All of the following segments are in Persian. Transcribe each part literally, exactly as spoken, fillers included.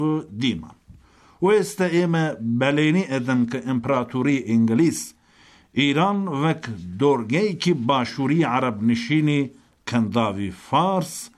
ديما ويستا إما بليني إذن كإمبراطوري إنجليز إيران وك دورجي كي باشوري عرب نشيني كنداوي فارس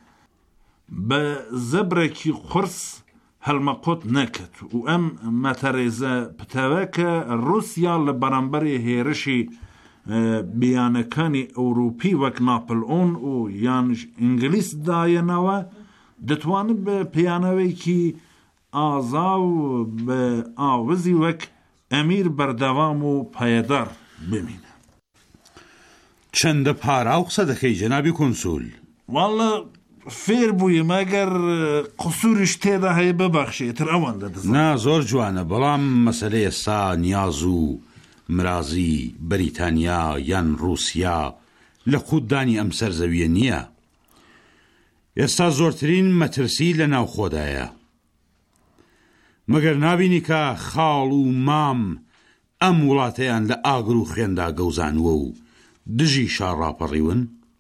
بزبركي قرص هالمقوت نكت وأم مترزة بتواك روسيا لبرانبري هيرشي بيانكاني أوروبي وك نابلئون و يانش إنجليز داينوا دتوان بيانوي كي آزاو بآوزي وك أمير بردوامو پایدار بمینه. چند پارا قصه دکی جنابی کنسول؟ والله فیر بویم اگر قصورش تیده های ببخشی تر اوان دادزم. نه زور جوانه بلام مسئله سا نیازو مرازی بریتانیا یان روسیا لخود دانی امسر زویه نیا. ئێستا زۆرترین مەترسی لە ناو خۆدایە. مەگەر نابینی کە خاڵ و مام ئەم وڵاتەیان لە ئاگر و خوێندا گەوزانووە و دژی شار ڕاپەڕیون؟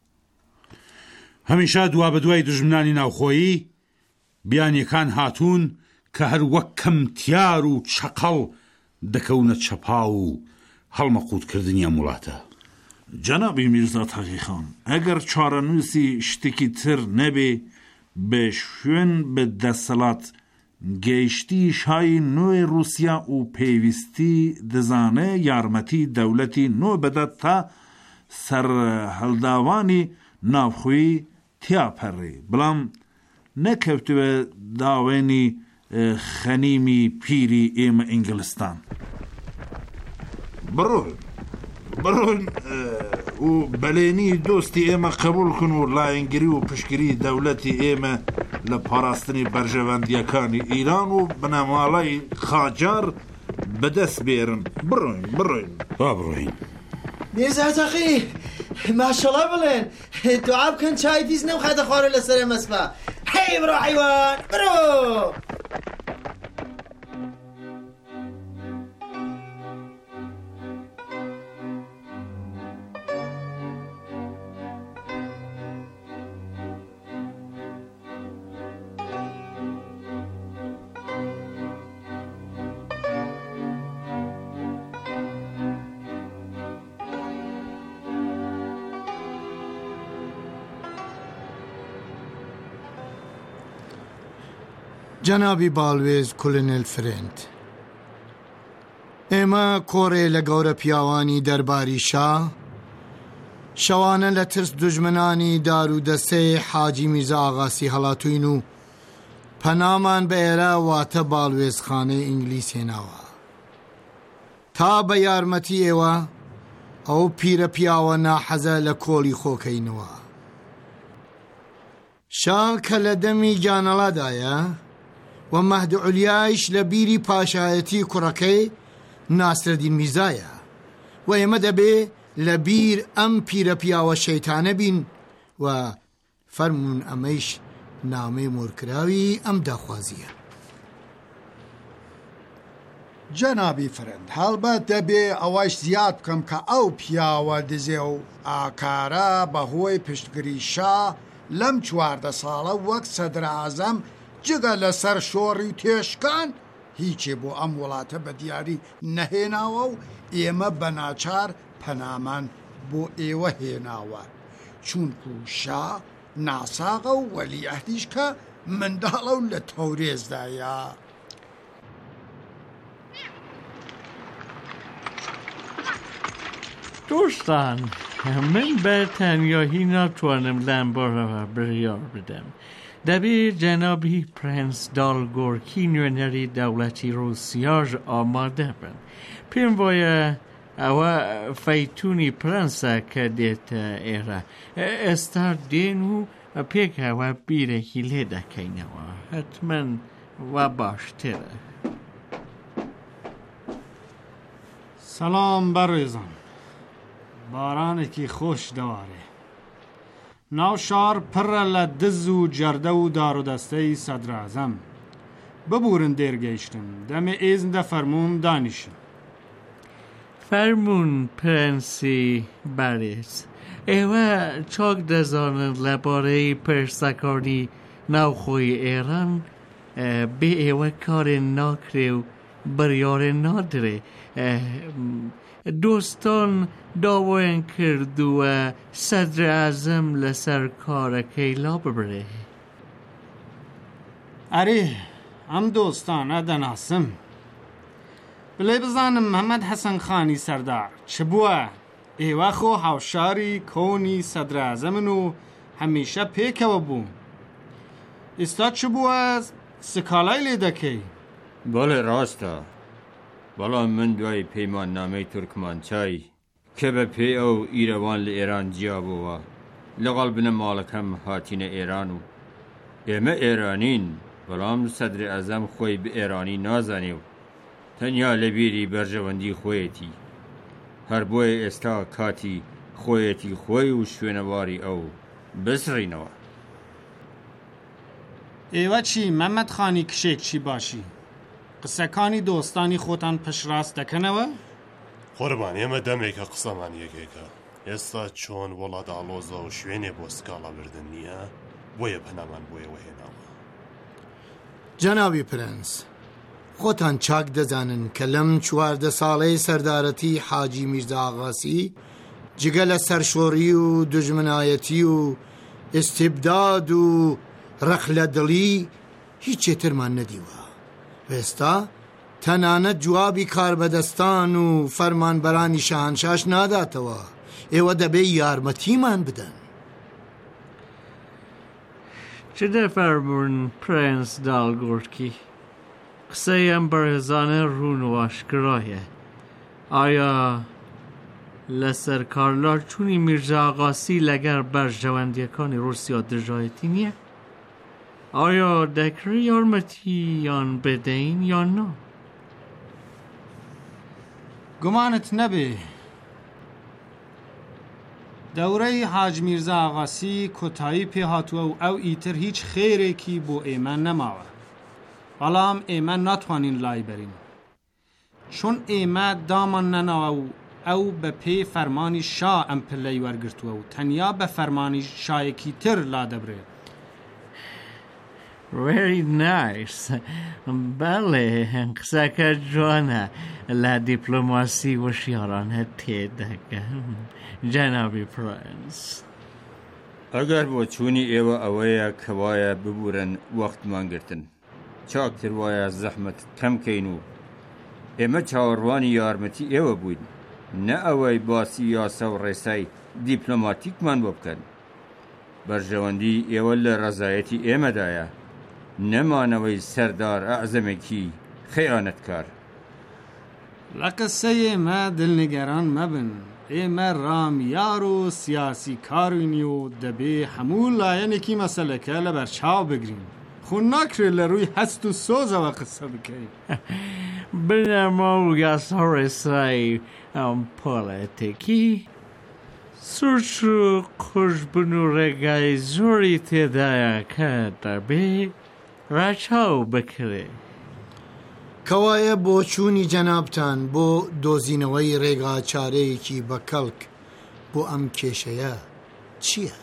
هەمیشە دوا بە دوای دژمنانی ناوخۆیی بیانیەکان هاتوون کە هەر وەک کەمتیار و چەقەڵ دەکەونە چەپا و هەڵمەقوتکردنی ئەم وڵاتە. جنابی میرزا تاقی خان اگر چارەنووسی شتێکی تر نەبێ بە شوێن بە دەسەڵات گەیشتی شای نوێ رووسیا و پێویستی دەزانێ یارمەتی دەوڵەتی نۆ بدات تا سەر هەڵداوانی ناوخۆیی تیاپەڕێ بەڵام نەکەوتووە داوێنی خەنیمی پیری ئێمە ئینگلستان. بڕۆن بڕۆن و بەلێنی دۆستی ئێمە قبول کن و لایەنگری و پشتگیری دەوڵەتی ئێمە لە پاراستنی بەرژەوەندیەکانی ئیران و بنەماڵەی خاجار بەدەست بێرن. بڕۆین بڕۆین با بڕۆین. میرزا تەقی ماشەڵڵا بڵێن دوعا بکەن چای دیز نەوخاتە خوارە لەسەر مەسپا. هەی بڕۆ حیوان بڕۆ. جنابی باڵوێز کولنێل فرێند، ئێمە کۆڕێ لە گەورە پیاوانی دەرباری شا شەوانە لە ترس دوژمنانی دار و دەستەی حاجی میرزا ئاغاسی هەڵاتوین و پەنامان بە ئێرە واتە باڵوێزخانەی ئینگلیس هێناوە تا بە یارمەتی ئێوە ئەو پیرە پیاوە ناحەزە لە کۆڵی خۆکەینەوە. شا کە لە دەمی گیانەڵادایە و مەهد عولیایش لە بیری پاشایەتی کوڕەکەی ناسرەدین میرزایە و ئێمە دەبێ لە بیر ئەم پیرە پیاوە شەیتانە بین و فەرمون ئەمەیش نامەی مۆرکراوی ئەم داخوازیە. جەنابی فرەند هەڵبەت دەبێ ئەوەش زیاد بکەم کە ئەو پیاوە دزێ و ئاکارە بەهۆی پشتگیری شا لەم چواردە ساڵە وەک سەدرعەزەم جگە لەسەر شۆڕی تێشکان هیچێ بۆ ئەم وڵاتە بە دیاری نەهێناوە و ئێمە بەناچار پەنامان بۆ ئێوە هێناوە چونکو شا ناساغە و وەلیعەهدیش کە منداڵە و لە تەورێزدایە. دوستان من بە تەنیاهی ناتوانم لەم بارەوە بڕیار بدەم. دەبێت جەنابی پرنس دالگۆرکی نوێنەری دەوڵەتی رووسیاژ ئامادە بن. پێم وایە ئەوە فەیتونی پرەنسە کە دێتە ئێرە. ئێستا دێن و پێکەوە بیرێکی لێ دەکەینەوە. حتمەن وا باشترە. سەڵام بەڕێزان، بارانێکی خۆش دەوارێ. ناو شار پڕە لە دز و جەردە و دارودەستەی سەدرعەزەم. ببورن دێرگەیشتن دەمێ ئێزن دە فەرموون دانیشن. فەرموون پرەنسی بەڕێز، ئێوە چاک دەزانن لەبارەی پرسەکانی ناوخۆی ئێران بێ ئێوە کارێن ناکرێ و بڕیارێ نادرێ. دۆستان داوایان کردووە سەدرعەزەم لەسەر کارەکەی لا ببرێ. ئەرێ ئەم دۆستانە دەناسم. بڵێ بزانم محەممەد حەسەن خانی سەردار چ بووە؟ ئێوە خۆ هاوشاری کۆنی سەدرعەزەمن و هەمیشە پێکەوە بوو. ئێستا چ بووە سکالای لێ دەکەی؟ بەڵێ ڕاستە، بەڵام من دوای پەیماننامەی تورکمانچای کە بە پێی ئەو ئیرەوان لە ئێران جیابەوە لەگەڵ بنەماڵەکەم هاتینە ئێران و ئێمە ئێرانین، بەڵام سەدرعەزەم خۆی بە ئێرانی نازانێ و تەنیا لە بیری بەرژەوەندی خۆیەتی. هەر بۆیە ئێستا کاتی خۆیەتی خۆی و شوێنەواری ئەو بسڕینەوە. ئێوە چی محەممەد خانی کشێکچی باشی؟ قسەکانی دۆستانی خۆتان پشتڕاست دەکەنەوە؟ قوربان ئێمە دەمێکە قسەمان یەکێکە. ئێستا چۆن وڵات ئاڵۆزە و شوێنێ بۆ سکاڵا بردن نییە، بۆیە پەنامان بۆیەوە هێناوە. جەنابی پرنس، خۆتان چاک دەزانن کە لەم چواردە ساڵەی سەردارەتی حاجی میرزا ئاغاسی جگە لە سەرشۆڕی و دوژمنایەتی و ئیستیبداد و ڕەخلە دڵی هیچێترمان نەدیوە. ئێستا تەنانەت جوابی کاربەدەستان و فەرمانبەرانی شاهنشاش ناداتەوە. ئێوە دەبێ یارمەتیمان بدەن. چ دەفەرمون پرنس داڵگۆرکی؟ قسەی ئەم بەڕێزانە ڕوون و ئاشکرایە. ئایا لەسەر کارلاچوونی میرزا ئاغاسی لەگەر بەرژەوەندیەکانی رووسیا دژایەتی نییە؟ ئایا دەکرێ یارمەتییان بدەین یان نا؟ گومانت نەبێ دەورەی حاج میرزا ئاغاسی کۆتایی پێهاتووە و ئەو ئیتر هیچ خێرێکی بۆ ئێمە نەماوە، بەڵام ئێمە ناتوانین لای بەرین چۆن ئێمە دامان نەناوە و ئەو بە پێی فەرمانی شا ئەم پلەی وەرگرتووە و تەنیا بە فەرمانی شایەکی تر لا دەبرێت. Very nice. بەڵێ قسەکە جوانە، لە دیپلۆماسی وشیارانە تێدەگەم جەنابی پرنس. ئەگەر بۆ چوونی ئێوە ئەوەیە کە وایە ببورن وەختمان گرتن، چاکتر وایە زەحمەت کەمکەین و ئێمە چاوەڕوانی یارمەتی ئێوە بووین، نە ئەوەی باسی یاسە و ڕێسای دیپلۆماتیکمان بۆ بکەن. بەرژەوەندی ئێوە لە ڕەزایەتی ئێمەدایە، نەمانەوەی سەردار ئەعزەمێکی خەیانەتکار. لە قسەی ئێمە دڵنیگەران مەبن، ئێمە ڕامیار و سیاسی کارینی و دەبێ هەموو لایەنێکی مەسەلەکە لە بەرچاو بگرین. خۆ ناکرێت لە ڕووی هەست و سۆزەوە قسە بکەین. بنەما و یاسا ڕێسایی ئەم پۆڵەتێکی سوچ و قوشبن و ڕێگای زۆری تێدایە کە دەبێ ڕاچاو بکرێ. کەوایە بۆ چوونی جەنابتان بۆ دۆزینەوەی ڕێگا چارەیەکی بە کەڵک بۆ ئەم کێشەیە چییە؟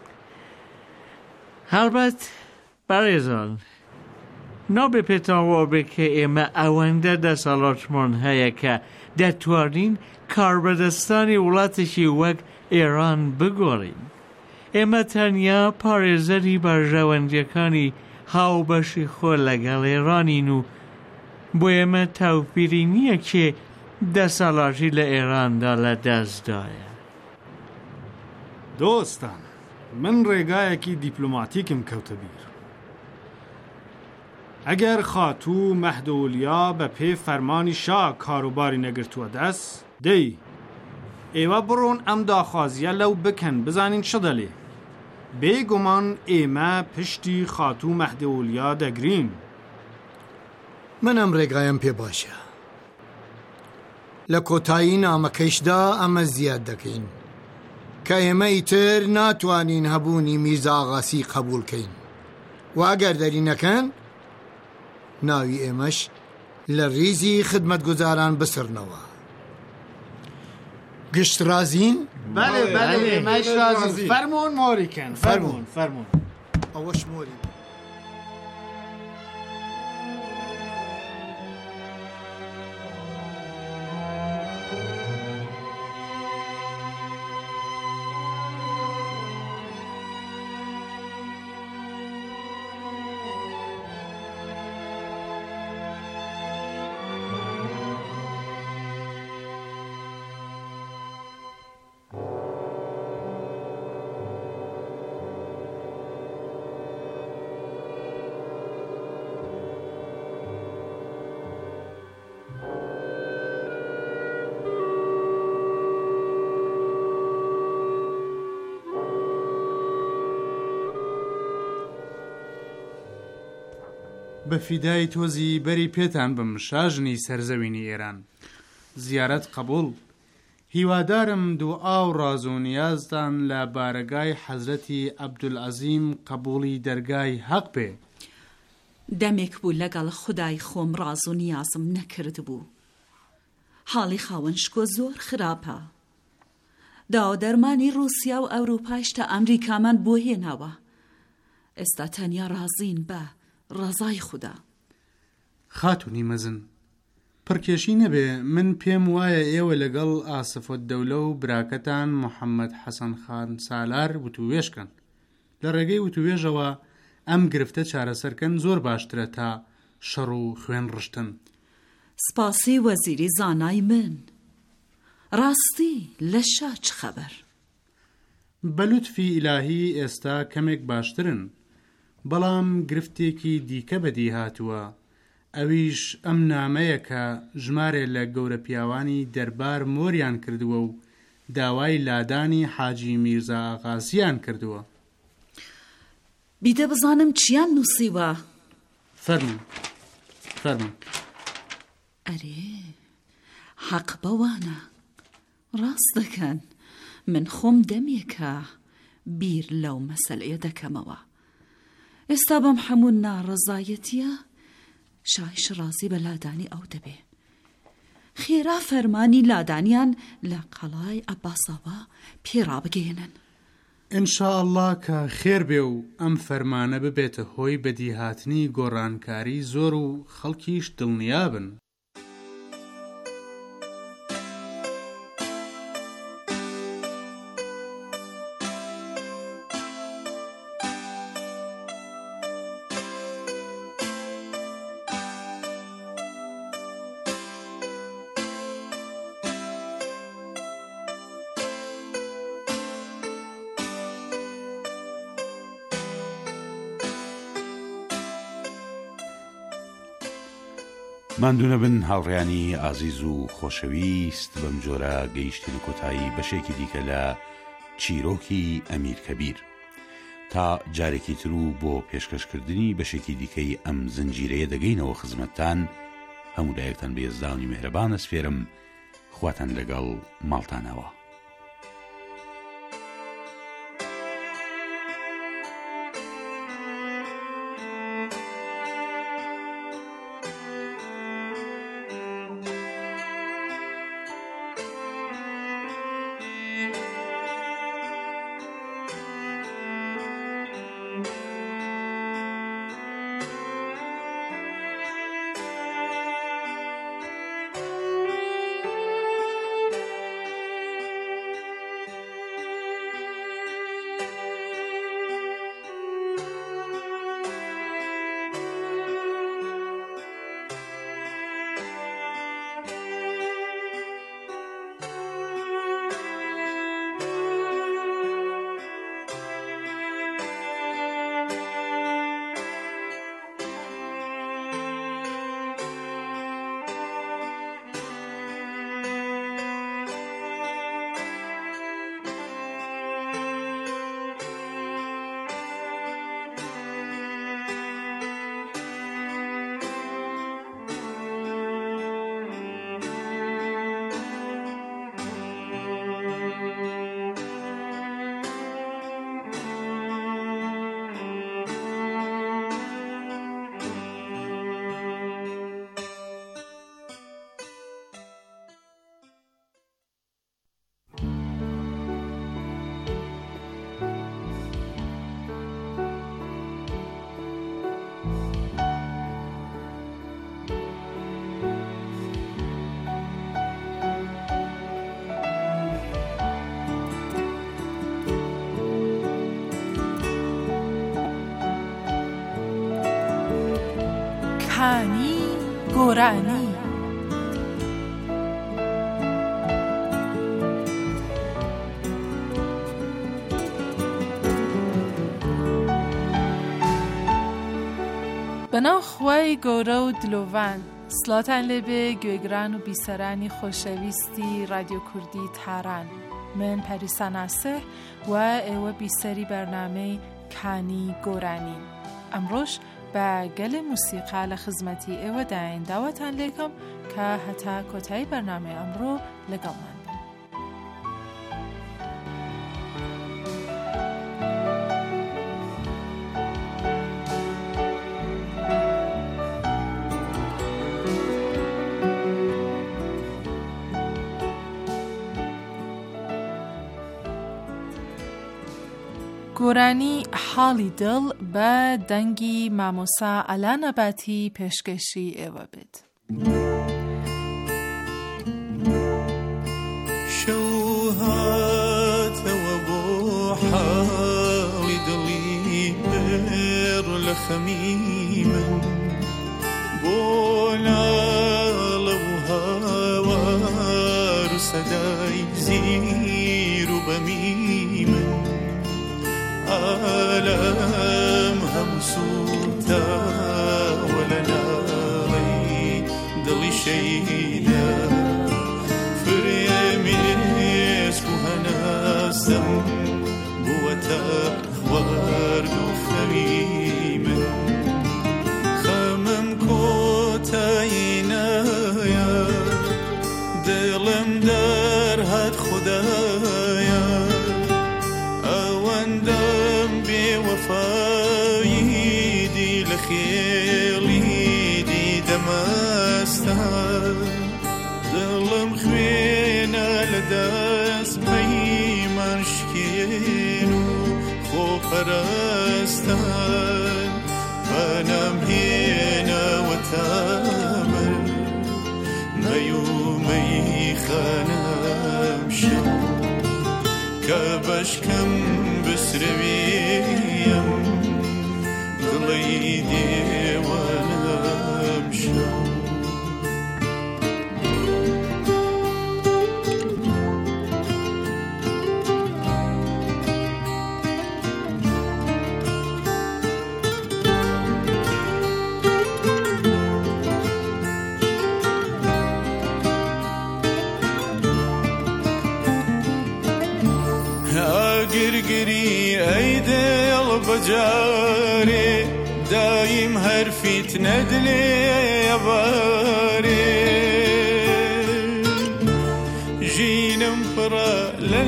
هەڵبەت بەڕێزان، نابێ پێتانوا بێ کە ئێمە ئەوەندە دەسەڵاتمان هەیە کە دەتوانین کاربەدەستانی وڵاتێکی وەک ئێران بگۆڕین. ئێمە تەنیا پارێزەری بەرژەوەندیەکانی هاوبەشی خۆ لەگەڵ ئێرانین و بۆ ئێمە تاوپیری نییە کێ دەسەڵاتی لە ئێراندا لە دەستدایە. دۆستان، من ڕێگایەکی دیپلۆماتیکم کەوتە بیر. ئەگەر خاتوو مەهدەولیا بە پێی فەرمانی شا کاروباری نەگرتووە دەست، دەی ئێوە بڕۆن ئەم داخوازیە لەو بکەن بزانین چ دەڵێ. بێگومان ئێمە پشتی خاتوو مەهدەولیا دەگرین. من ئەم ڕێگایم پێ باشە. لە کۆتایی نامەکەیشدا ئەمە زیاد دەکەین کە ئێمە ئیتر ناتوانین هەبوونی میرزا ئاغاسی قبولکەین و ئەگەر دەری نەکەن ناوی ئێمەش لە ڕیزی خدمەتگوزاران بسڕنەوە. گشت رازین؟ بەڵێ بەڵێ ئێمەش رازین. فەرمۆن مۆریکەن، فەرمۆن فەرمۆن. ئەوەش مۆری. بە فیدای تۆزی بەری پێتان بم شاژنی سەرزەوینی ئێران. زیارەت قبول. هیوادارم دوو ئاو ڕاز و نیازتان لە بارەگای حەزرەتی عەبدولعەزیم قبوڵی دەرگای حەق بێ. دەمێک بوو لەگەڵ خودای خۆم ڕاز و نیازم نەکرد بوو. حاڵی خاوەنشکۆ زۆر خراپە. داوا دەرمانی رووسیا و ئەوروپایش تا ئەمریکامان بۆ هێناوە. ئێستا تەنیا ڕازین بە ڕەزای خوددا. خاتونی مەزن، پڕکێشی نەبێ، من پێم وایە ئێوە لەگەڵ ئاسفۆت دەولە و براکەتان محەممەد حەسەن خان سالار وتووێشکەن. لە ڕێگەی وتوێژەوە ئەم گرفتە چارەسەرکەن زۆر باشترە تا شەڕ و خوێن ڕشتن. سپاسی وەزیری زانای من. ڕاستی لە شا چ خەبەر؟ بەلوتفی ئیلاهی ئێستا کەمێک باشترن، بەڵام گرفتێکی دیکە بەدی هاتووە. ئەویش ئەم نامەیە کە ژمارێ لە گەورە پیاوانی دەربار مۆریان کردووە و داوای لادانی حاجی میرزا ئاغاسیان کردووە. بیدە بزانم چیان نووسیوە؟ فەرمون فەرمون. ئەرێ حەق بەوانە، ڕاست دەکەن. من خۆم دەمێکە بیر لەو مەسەلەیە دەکەمەوە. ئێستا بەم هەموو ناڕەزایەتیە شایش ڕازی بە لادانی ئەو دەبێ. خێرا فەرمانی لادانیان لە قەڵای عەباساوە پێڕابگەێنن. ئینشاءالله کە خێر بێ و ئەم فەرمانە ببێتە هۆی بەدیهاتنی گۆڕانکاری زۆر و خەڵکیش دڵنیابن. ماندوونە بن هاوڕێیانی ئازیز و خۆشەویست، بەم جۆرە گەیشتین و کۆتایی بەشێکی دیکە لە چیرۆکی ئەمیر کەبیر. تا جارێکی تر و بۆ پێشکەشکردنی بەشێکی دیکەی ئەم زنجیرەیە دەگەینەوە خزمەتتان. هەموو لایەکتان بە یێزدانی مێهرەبان ئەسپێرم، خواتان لەگەڵ ماڵتانەوە. کانی گۆرانی. بەناو خوای گەورە و دلۆڤان، سڵاتان لێبێ گوێگران و بیسەرانی خۆشەویستی رادیۆ کوردی تاران. من پەریسا ناسح و ئێوە بیسەری بەرنامەی کانی گۆرانی. ئەمڕۆژ بە گەلێ موسیقا لە خزمەتی ئێوەداین داواتان لێکم کە هەتا کۆتایی بەرنامەی ئەمڕۆ لەگەڵمان بن. گۆرانی حاڵی دڵ بە دەنگی مامۆسا ئەلان ئەباتی پێشکەشی ئێوە بێت. شەو هاتەوە بۆ حاڵی دڵی بێڕ لە خەمی من بۆ ناڵە و هاوار و سەدای زیر و بەمی من عالم هەموو سوتاوە لە ناڵەی دڵی شەیدا فرێمێسک و هەناسەم بووەتە خوارد و خەوی من خەمم کۆتایی نایە دڵم دەرهات خودایە ئەوەندەم بێوەفایی دی لە خێڵی دی دەمەستە دڵم خوێنە لە دەست پەیمان شکێن و خۆپەرستان بەنام هێنەوە تامر مەی و مەیخانەم شەو کە بەشکەم بسرەوێیم دڵی دێوانەم شەو گرگری ئەی دڵ بەجارێ دایم هەرفیت نەدلێ ئەبارێ ژینم پڕە لە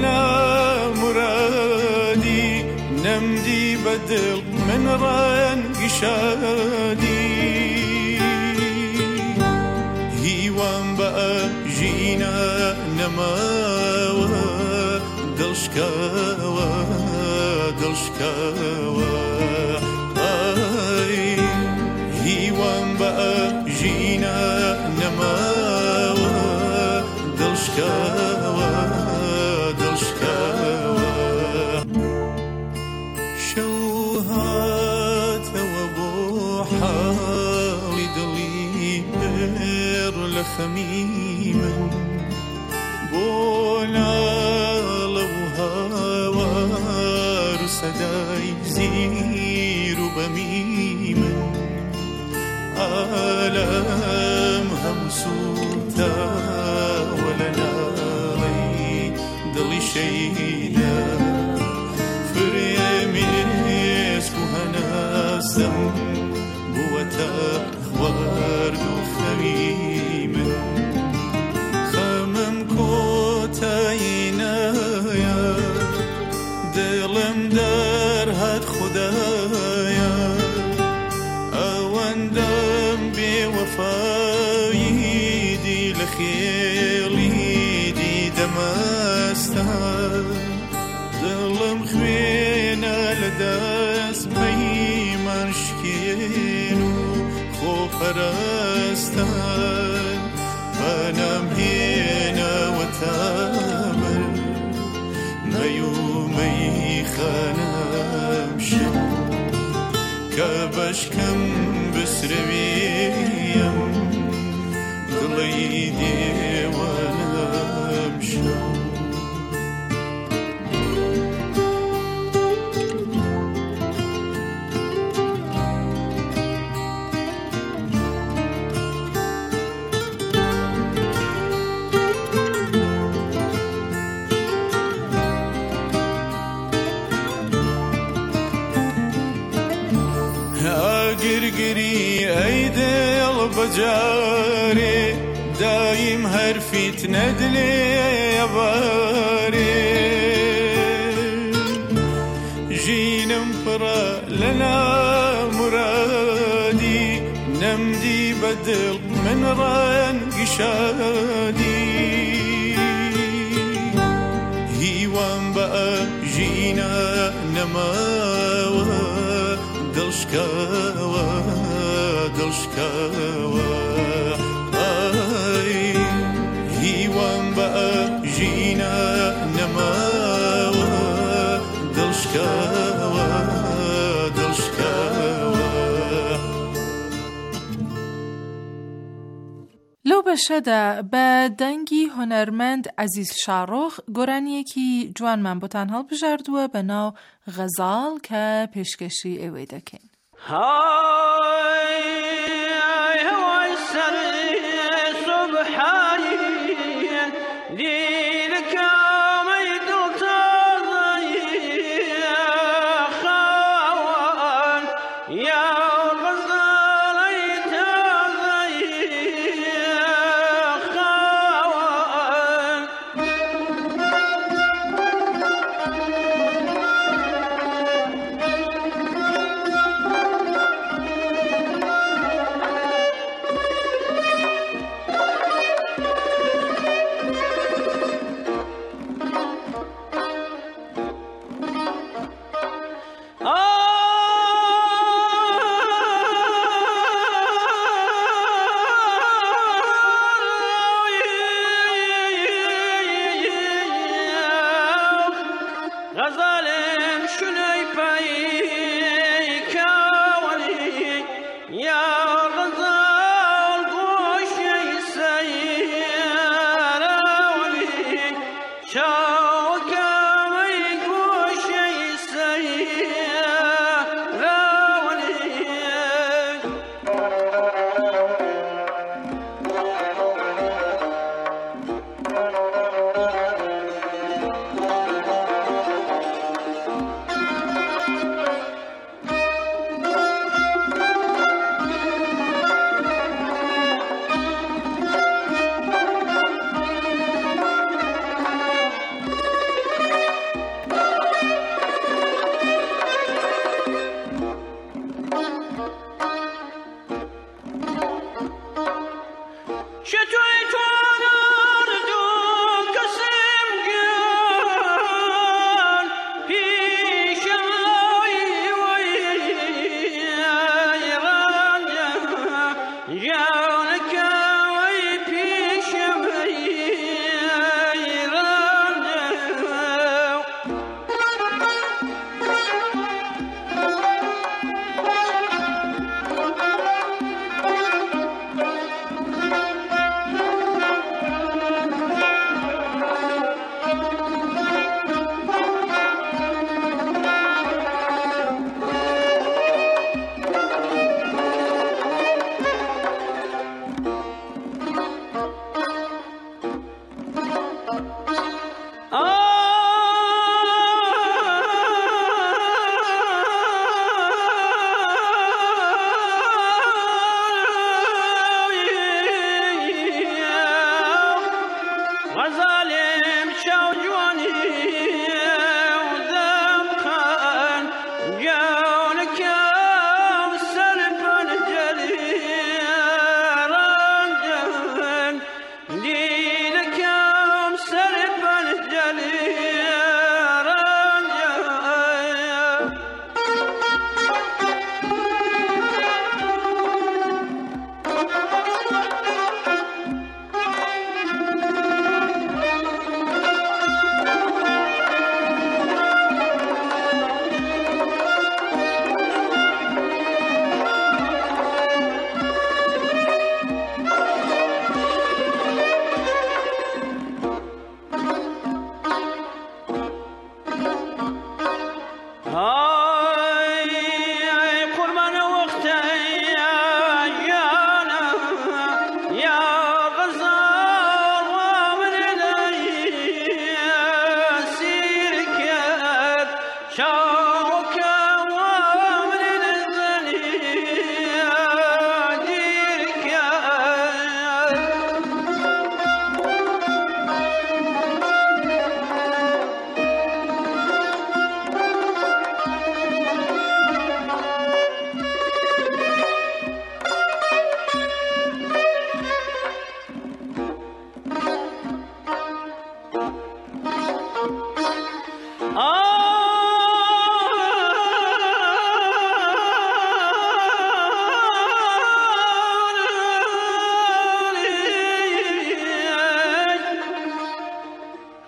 نامورادی نەمدی بەدڵ من ڕەنگی شادی هیوام بە ژینە نەماوە دڵشکاوە دڵشکاوە ئای هیوام بە ژینە نەماوە دڵشکاوە دڵشکاوە شەو هاتەوە بۆ حاڵی دڵی بێڕ لە خەمی من بۆ ناڵە و هاوار و سەدای زیر و بەمی من عالم هەموو سوتاوە لە ناڵەی دڵی شەیدا فرێمێسک و هەناسەم بووەتە خوارد و خەوی من خەمم کۆتایی نایە دڵم دەرهات خودایە ئەوەندەم بێوەفایی دی لە خێڵی دی دەمەستە دڵم خوێنە لە دەست پەیمان شکێن و خۆپەرستان بەنام هێنەوە تامر مەی و مەیخانەم شەو کە بەشکەم بسرەوێیم دڵی دێوانەم شەو جاري دايم هرفيت ندلي يا باري جينا مفرا لنا مرادي نمدي بدل من ران قشادي هيوان بقى جينا نماوى دلشكاوى دلشكاوى آي هيوان بقى جينا نماوى دلشكاوى دلشكاوى لەو بەشەدا بە دەنگی هۆنەرمەند عەزیز شاڕۆخ گۆرانیەکی جوانمان بۆتان هەڵبژاردووە بە ناو غەزاڵ کە پێشکەشی ئێوەی دەکەین.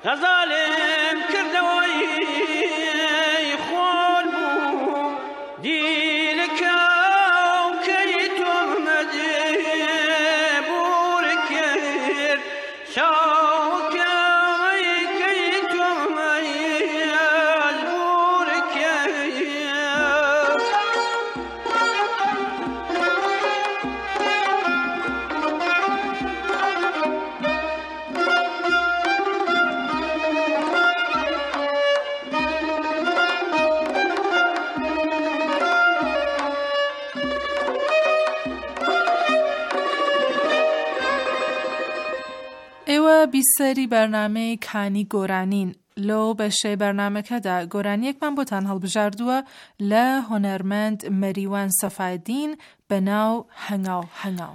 غەزالم کردەوەی خۆن بوو دیلەکە و کەی تۆمەدێ بوورە کرد شاوکەی کەی تۆمەیەز بوورە کرد ئێوە بیسەری بەرنامەی کانی گۆرانین. لەو بەشەی بەرنامەکەدا گۆرانیەکمان بۆتان هەڵبژاردووە لە هۆنەرمەند مەریوان سەفایدین بە ناو هەنگاو هەنگاو.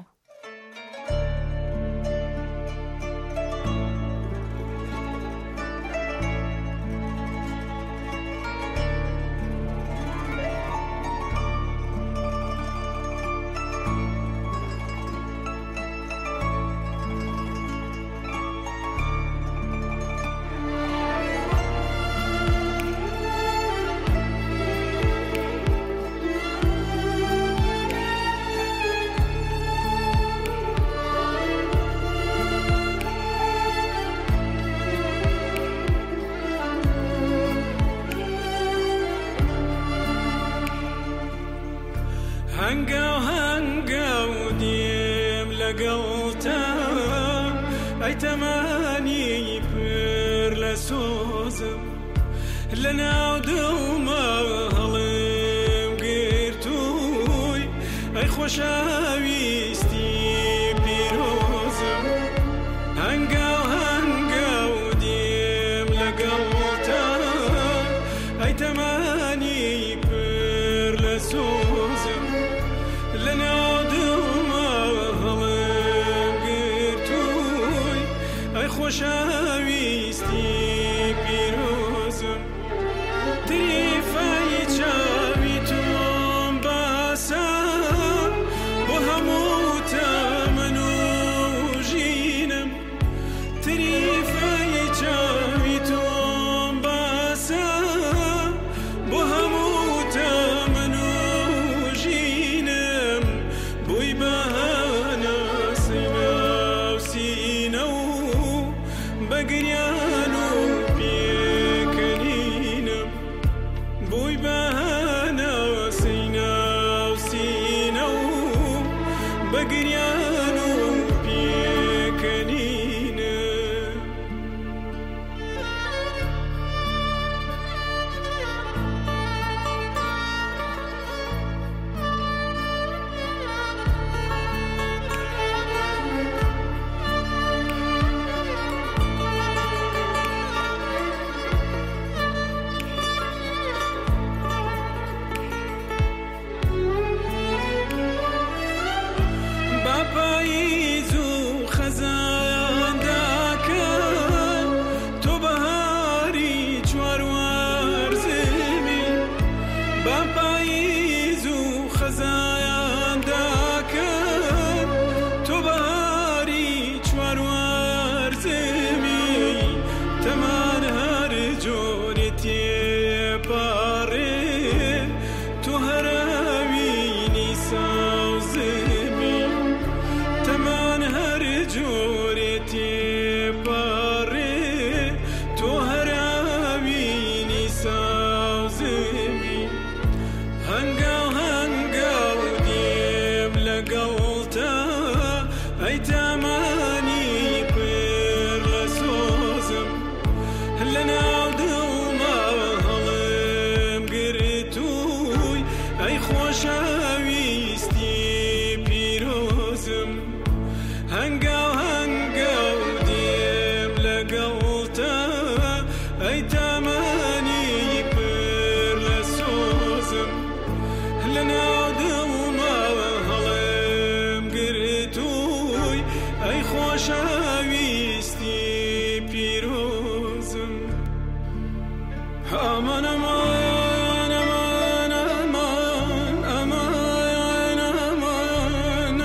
هەنگاو هەنگاو دێم لەگەڵتە ئەی تەمانی پر لە سۆزم لە ناو دڵمە هەڵم گرتووی ئەی خۆشەویستی پیرۆزم هەنگاو هەنگاو دێم لەگەڵتە ئەی تەمانی پر لە سۆزم لەناو دڵمە هەڵم گرتووی ئەی خۆشەویستی پیرۆزم تریفای چاوی تۆم باسە بۆ هەموو تەمەن و ژینم تریفای چاوی تۆم باسە بۆ هەموو تەمەن و ژینم بووی بەهانە سینە و سینە و بەگریان و پێکەنینم بووی بەهانە سینە و سینە و بەگریان و پێکەنینم باپاییز و خەزانداکەم تۆ بەهاری چواروەرزمی باپاییز و خەزانداکەم تۆ بەهاری چواروەرزمی تەمان هەر جۆرێ تێپەڕێ تۆ هەراوینی ساوزمی تەمان هەر جۆرێ تێپەڕێ تۆ هەراوینی ساوزمی هەنگاو هەنگاو دێم لەگەڵتە ئەی تەمانی پر لە سۆزم لەناو دڵمە هەڵم گرتووی ئەی خۆشەویستی پیرۆزم هەنگاو هەنگاو دێم لەگەڵتە ئەی تەمانی پر لە سۆزم لەناو دڵمە هەڵم گرتووی ئەی خۆشەویستی پیرۆزم ئەمان ئەمان ئەمان ئەمان ئەمان ئەمان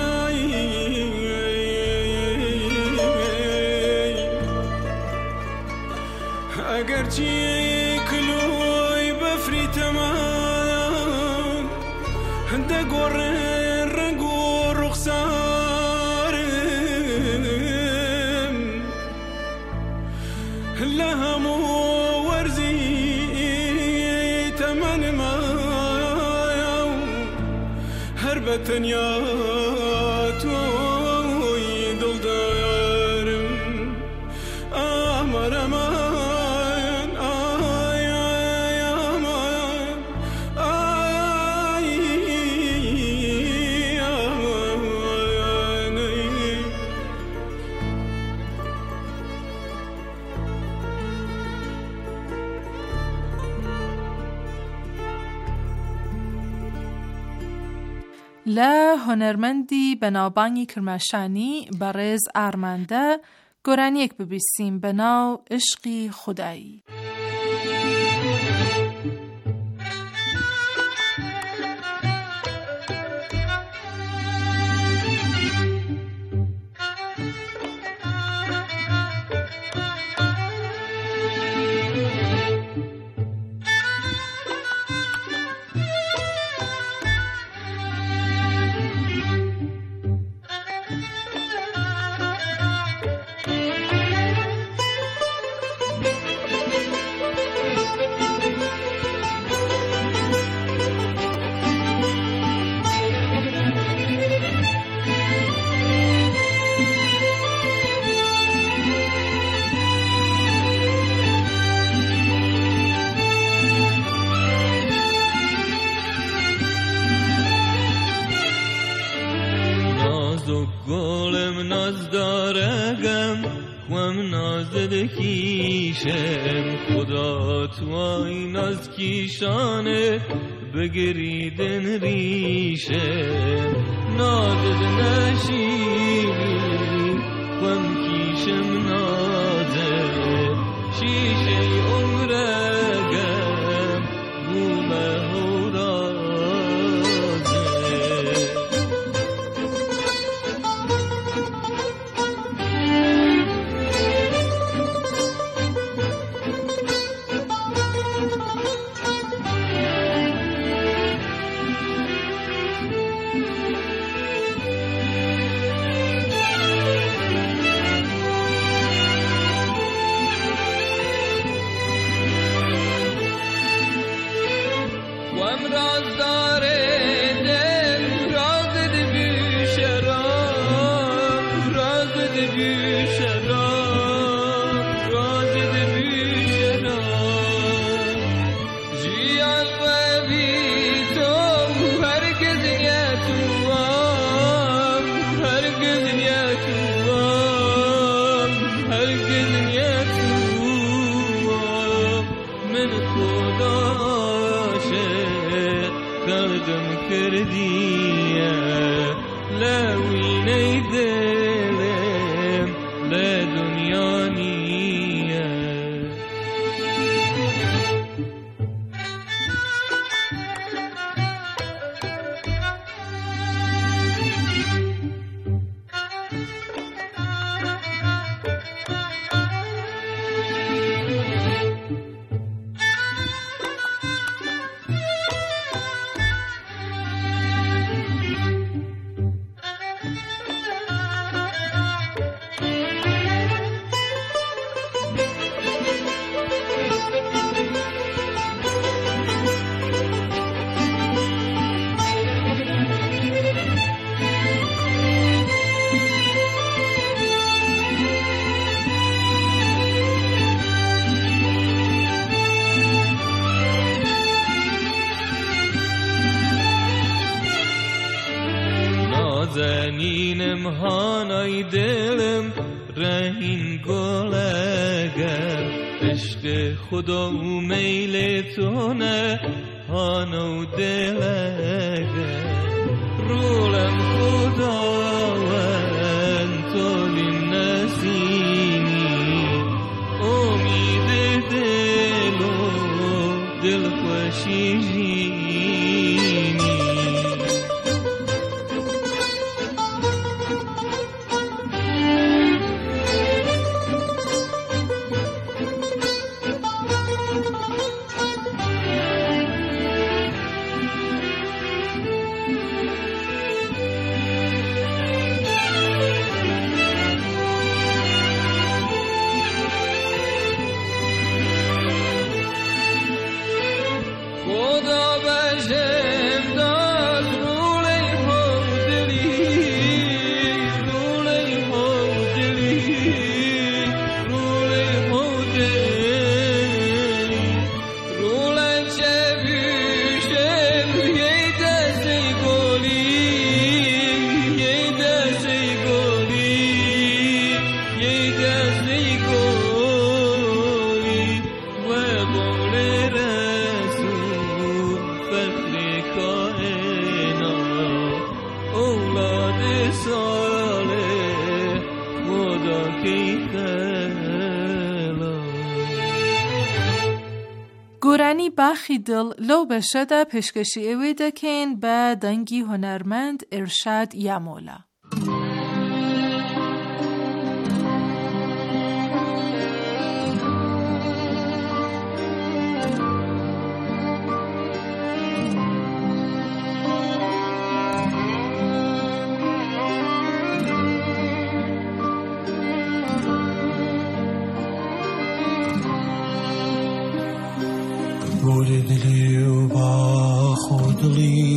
ئەگەرچی کلۆی بەفری تەمان دەگۆڕێن ڕنگ و ڕوخسارم لە هەموو وەرزی تەمەنمایە و هەر بە تەنیا تۆی دڵدارم ئامارەمان ئای ئای ئامان ئای ئامانەی لە هۆنەرمەندی بەناوبانگی کرماشانی بەڕێز ئارماندە گۆرانیەک ببیستیم بەناو عشقی خودایی. کیشم خدا توی ناز کیشانه بگریدن ریشم نازد نشیبی خم کیشم نازه شیشه عمرگم بومه نازنینم هانای دلم رهین گلگر عشق خدا و میل تو نه هانو دلگر رولم خداوند تولیم نسینی امید دل و دل خوشی جینی گۆرانی باخی دڵ لەو بەشەدا پێشکەشی ئەوێ دەکەین بە دەنگی هونەرمەند ئێرشاد یامۆلا. بوری دلی و با خودلی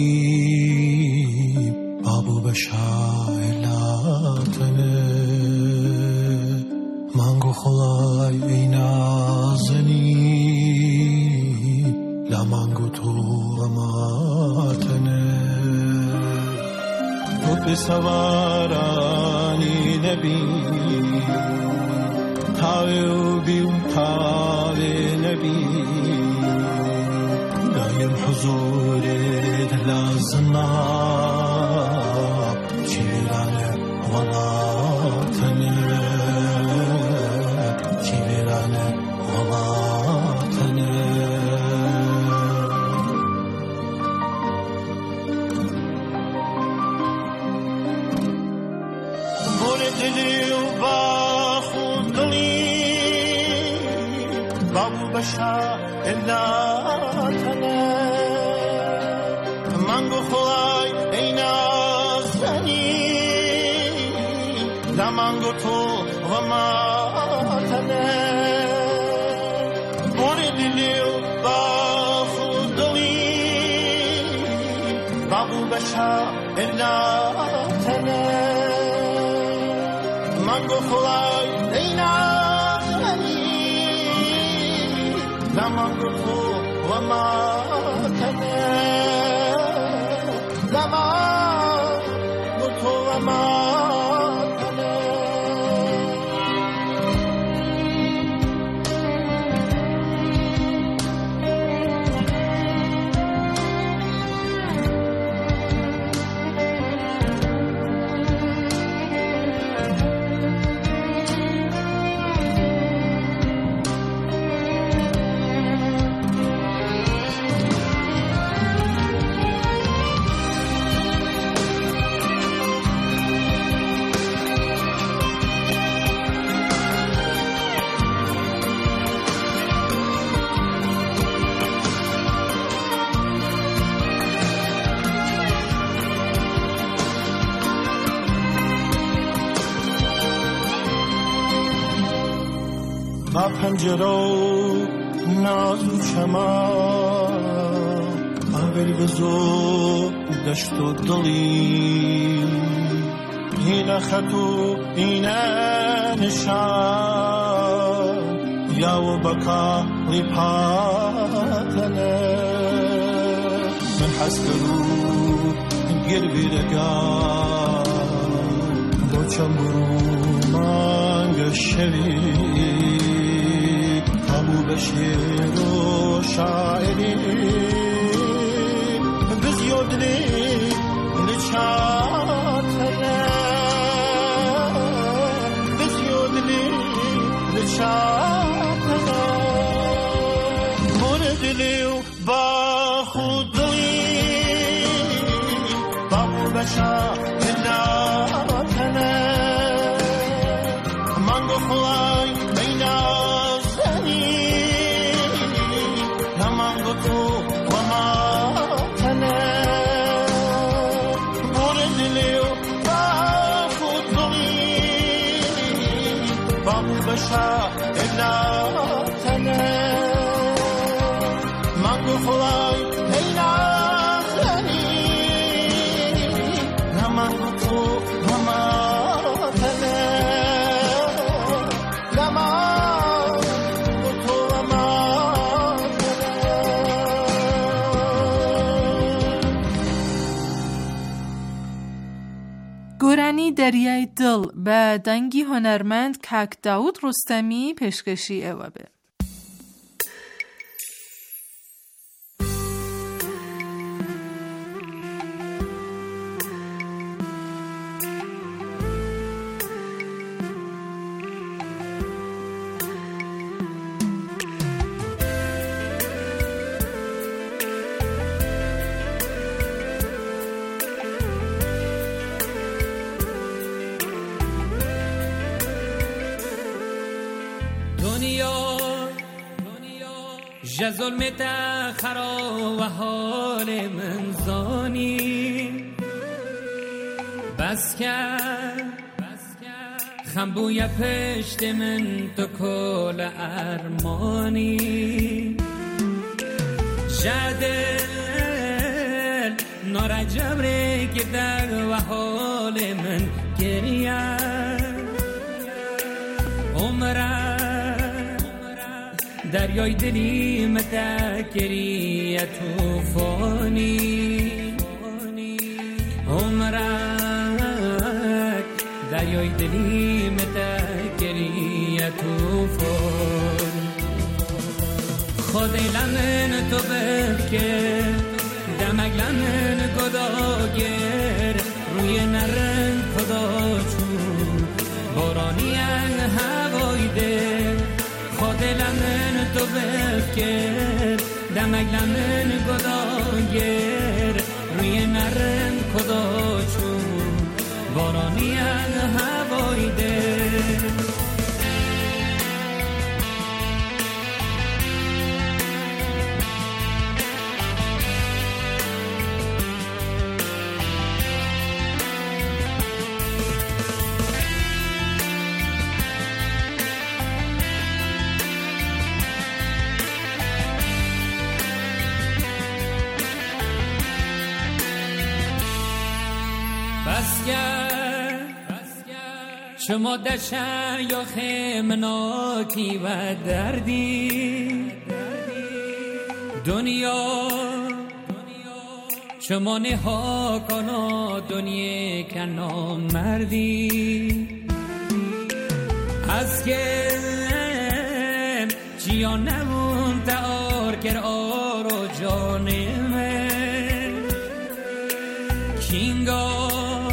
بابو بشایلاتنه مانگو خلای ای نازنی لا مانگو تو غماتنه تو بسوارانی نبی تاوی و بیون تاوی نبی دایم حضورت لازمه چیرانه ولاتنه چیرانه ولاتنه بوری دلی و با خودلی بابو بشا الا مانگو خلای ای نازنی لا مانگو تو غماتنه بوری دلی و با خودلی بابو بشا الا تنه مانگو خلای ای نازنی لا مانگو تو غماتنه با پنجرو نازو چما آوری بزو دشت و دلی هینا خطو هینا نشان یاو بکا لیپاتنه من حسکرو گربی رگان بو چمبرو مانگ شوی ابو بشیر و شاعری بزیادلی لچاتنه بزیادلی لچاتنه مردلی و با خودلی بابو بشار لاتنه مانگو خلای بینا بشا الا تنه مانگو خلای اینا زنی نمانگو تو نما تنه نمانگو تو نما گۆرانی دەریای دڵ بە دەنگی هۆنەرمەند کاک داود ڕوستەمی پێشکەشی ئێوە بێ. دنیا ج ظلمت خرا و حال من زانی بس کرد خمبوی پشت من تو کل ارمانی جدل نارجم ری که در و حال من گریه عمره دریای دلی متکری توفانی عمرک دریای دلی متکری توفان خود لمن تو بکر دمک لمن گداگر روی نرن خدا چون بارانی هوای دل خود لمن تو بکر دمک لمن گداگر روی نرن خدا چون بارانی هوای دل شما دشن یا خیمناکی و دردی دنیا شما نها کنا دنیا کنام مردی از که چیا نمون تار کر آرو جان من کینگا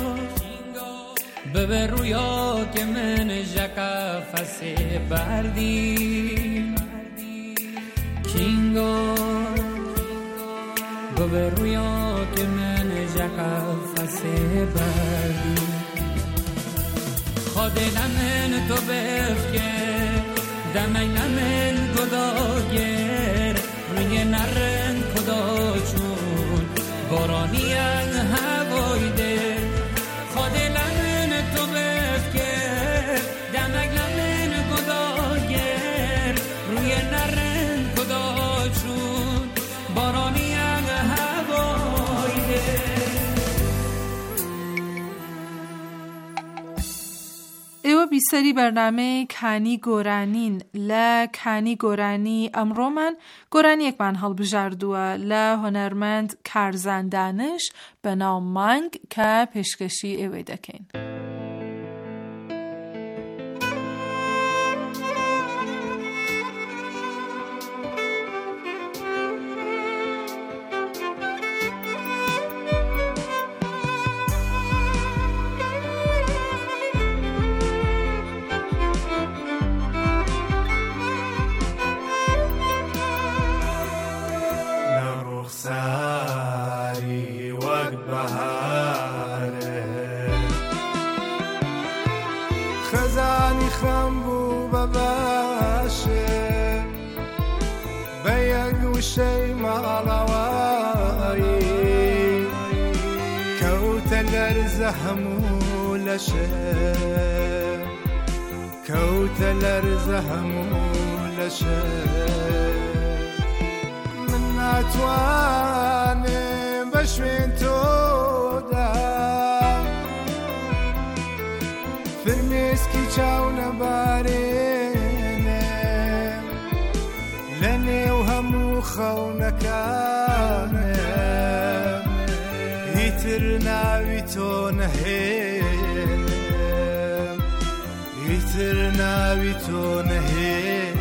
ببر رویا که من جکا فسی بردی کینگو ببر رویا که من جکا فسی بردی خود لمن تو بفکر دمی لمن گداگر روی نرن خدا چون بارانی هوای دل خود لمن تو بفکر دمک لمن گداگر روی نرن خدا چون بارانی هوای دل ئێوە بیسەری بەرنامەی کانی گۆرانین لە کانی گۆرانی ئەمڕۆمان گۆرانیەکمان هەڵبژاردووە لە هۆنەرمەند کارزان دانش بە ناو مانگ کە پێشکەشی ئێوەی دەکەین. ساری وقت بهاره خزانی خمبو بباشه بیگو شی مالوایی کوت لرزه همو لشه کوت لرزه همو لشه ناتوانم بشوین تو دا فرمیسکی چاو نبارینم لنی و همو خونکانم هیتر ناوی تو نهینم هیتر ناوی تو نهینم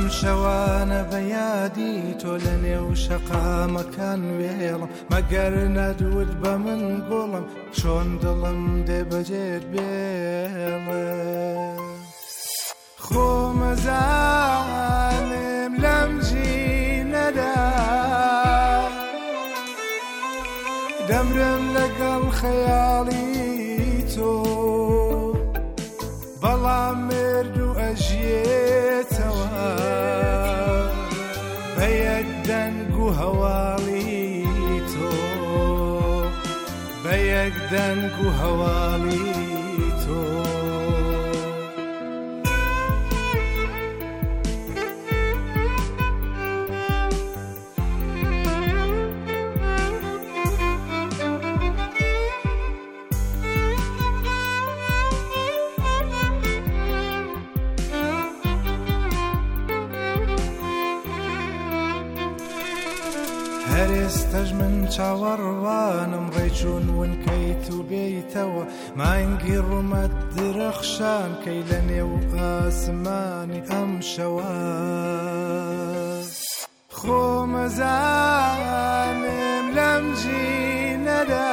شەوانە بەیادی تۆ لە نێو شەقامەکان وێڵم مەگەر نەدوت بە من گوڵم چۆن دڵم دێ بەجێت بێڵێ خۆمەزانم لەم جینەدا دەمرم لەگەڵ خەیاڵی تۆ بەڵام مرد و ئەژێتەوە بە یەک دەنگ و هەواڵی تۆ بە یەک دەنگ و هەواڵی تۆ هەرێستەش من چاوەڕوانم ڕێچوون ونکەیت و بێیتەوە مانگی ڕوومەت درەخشان کەی لە نێو ئاسمانی ئەم شەوە خۆمەزانم لەم جینەدا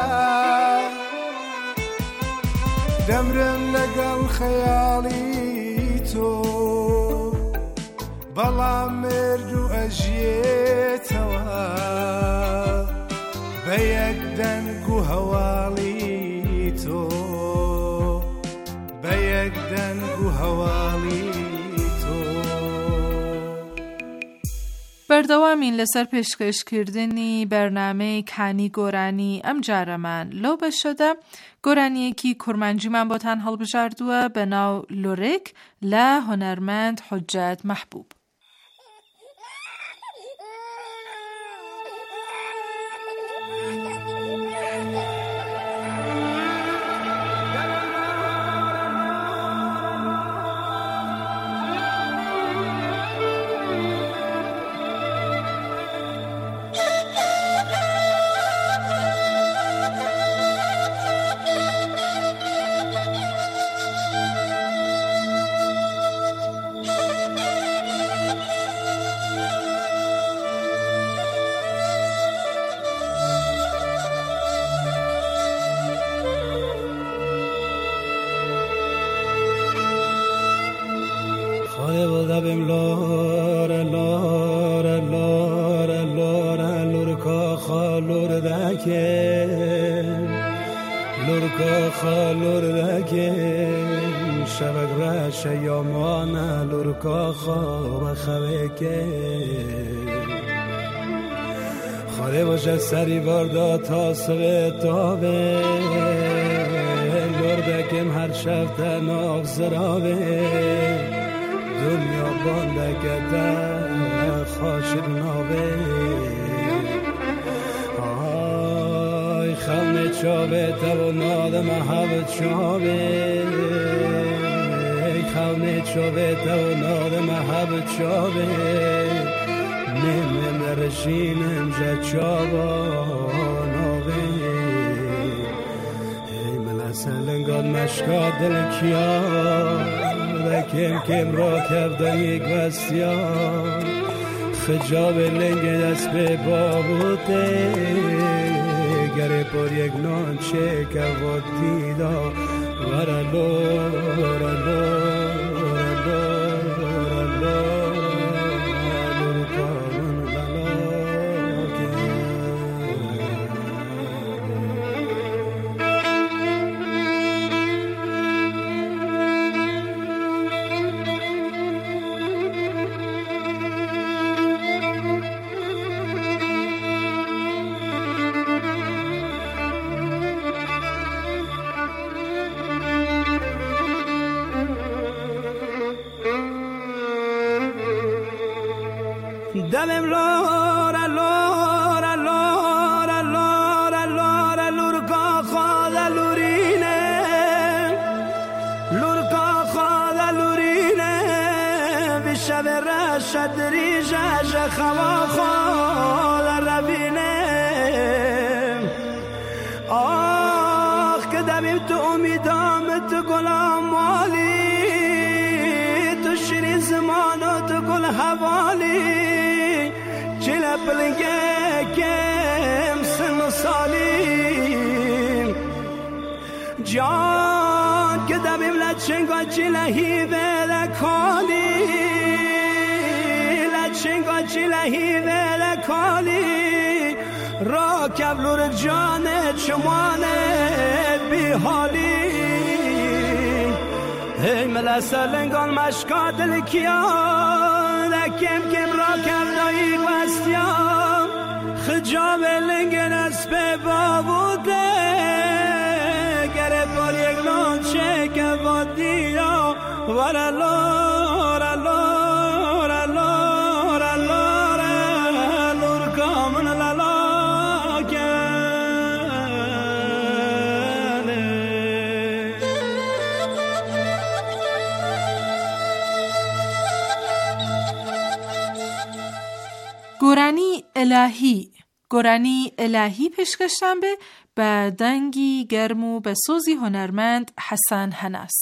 دەمرم لەگەڵ خەیاڵی تۆ بەڵام مرد و ئەژێتەوە بە یەک دەنگ و هەواڵی تۆ بە یەک دەنگ و هەواڵی تۆ بەردەوامین لەسەر پێشکەشکردنی بەرنامەی کانی گۆرانی ئەم جارەمان لەو بەشەدا گۆرانیەکی کورمانجیمان بۆتان هەڵبژاردووە بە ناو لۆرێک لە هۆنەرمەند حوجەت مەحبوب. دبیم لور لور لور لور لورکا خالور دکه لورکا خالور دکه شبک رش یامان لورکا خواب خوکه خاله باشه سری باردا تا سوه تابه لور دکم هر شب تناف زرابه دنیا بانده در خاشق نابه آی خمه چابه تب و ناد محبت چابه خمه چابه تب و ناد محبت چابه نمیم درشینم جا چابا نابه ای من اصلا لنگاد مشکا دل کیا کم کم را کردن یک بستیان خجاب لنگ دست به بابوته گره پر یک نان چه کود دیدا ورالو ورالو ورالو ورالو دلم لورا لورا لورا لورا لورا لورکا خواهد لورینه لورکا خواهد لورینه بشب رشد ریجش خوا خواهد روینه آخ که دمیم تو امیدام تو گلام مالی تو شیرین زمان و تو گلام الهوالي كلا بلقاكم سن صالي جان كده بملت شنگا كلا هيبه لكالي لچنگا كلا هيبه لكالي راكب لور جانه چمانه بيحالي هی ملا سرلنگان مشکا دل کیا لکم کم را کم دایی وستیا خجاب لنگن از به بابوده گره بار یک لانچه که بادیا ورالو رالو رالو رالو رالو کامن لالا گۆرانی ئەلاهی گۆرانی ئەلاهی پێشکەشتان بێ بە دەنگی گەرم و بە سۆزی هۆنەرمەند حەسان هەناس.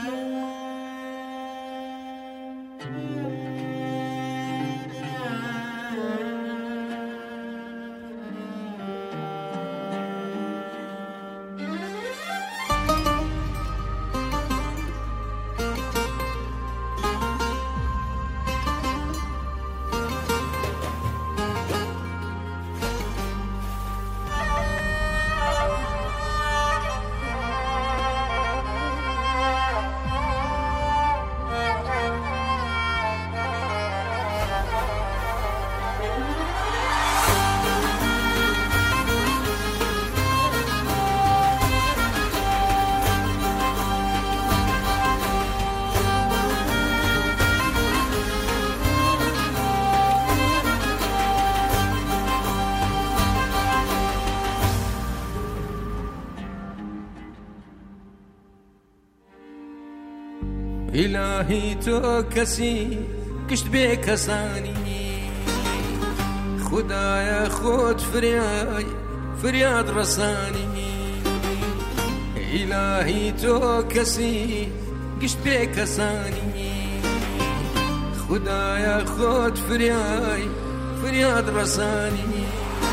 إلهي تو كسي كشت بي كساني خدايا خود فرياي فرياد رساني إلهي تو كسي كشت بي كساني خدايا خود فرياي فرياد رساني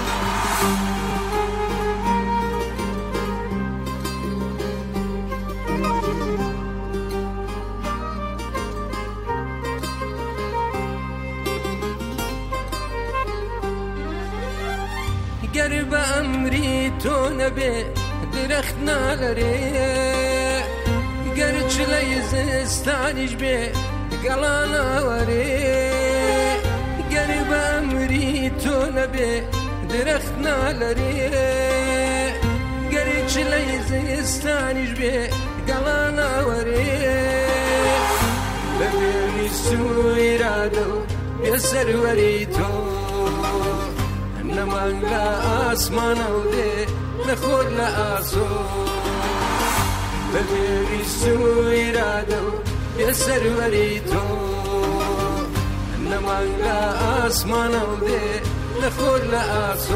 قرب أمري تو نبي درختنا لري قرش ليزستانيش بي قلانا وري قرب أمري تو نبي درختنا لري قرش ليزستانيش بي قلانا وري ببيني سوي رادو يسر وريتو نمان لا آسمان أودي نخور لا آسو ببيري سوي رادو يسر وريتو نمان لا آسمان أودي نخور لا آسو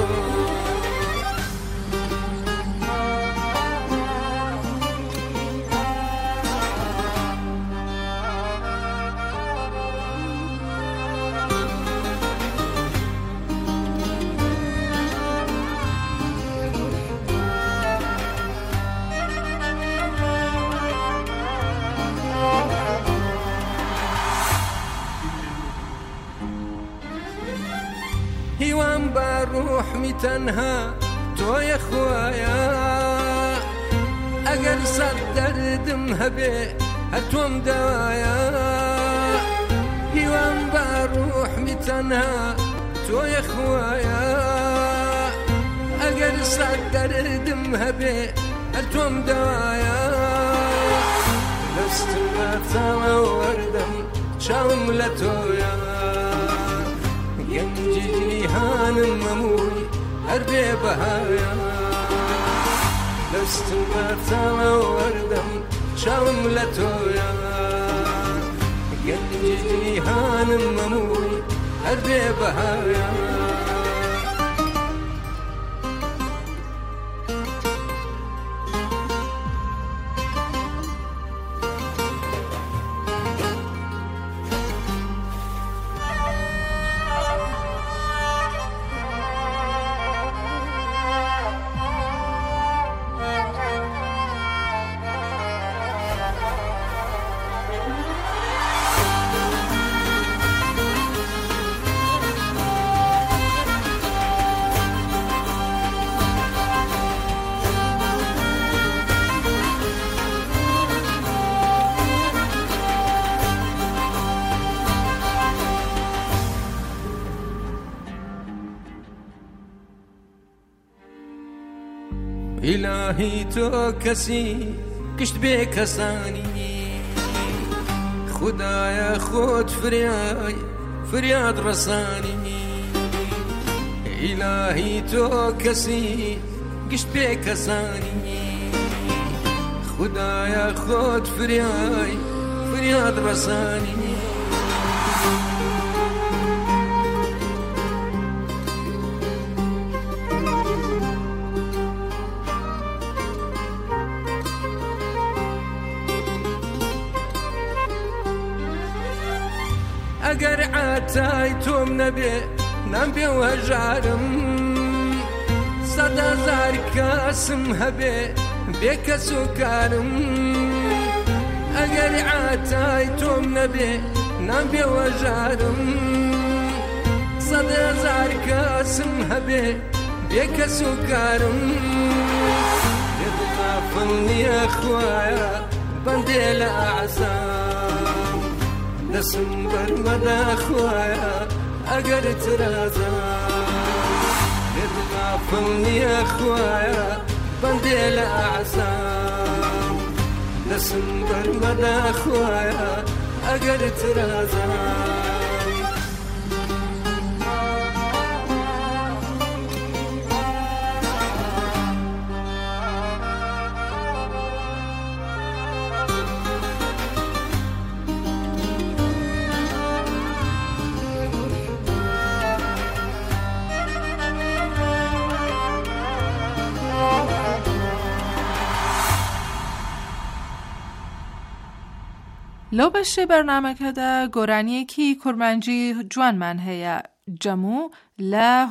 هیوان با روح می تنها تو یا خوایا اگر صد دردم هبه هتوم دوایا هیوان با روح می تنها تو یا خوایا اگر صد دردم هبه هتوم دوایا دستم نتام وردم شام لتویا ينجي جيهان المموي أربي بهايا لست مرتاما وردم شاملتويا ينجي جيهان المموي أربي بهايا إلهي تو كسي كشت بكساني خدايا خود فرياي فرياد رساني إلهي تو كسي قشت بكساني خدايا خود فرياي فرياد رساني أقر عتاي توم نبي نبي وجارم صدى زار كاسم هبي بك سكارم أقر عتاي توم نبي نبي وجارم صدى زار كاسم هبي بك سكارم يتغافلني يا أخويا بندي الأعزام دسمبر مدى أخويا أقرت رازام يتغافلني يا أخويا بندي الأعزام دسمبر مدى أخويا أقرت رازام لەو بەشێ بەرنامەکەدا گۆرانیەکی کورمانجی جوانمان هەیە جەموو لە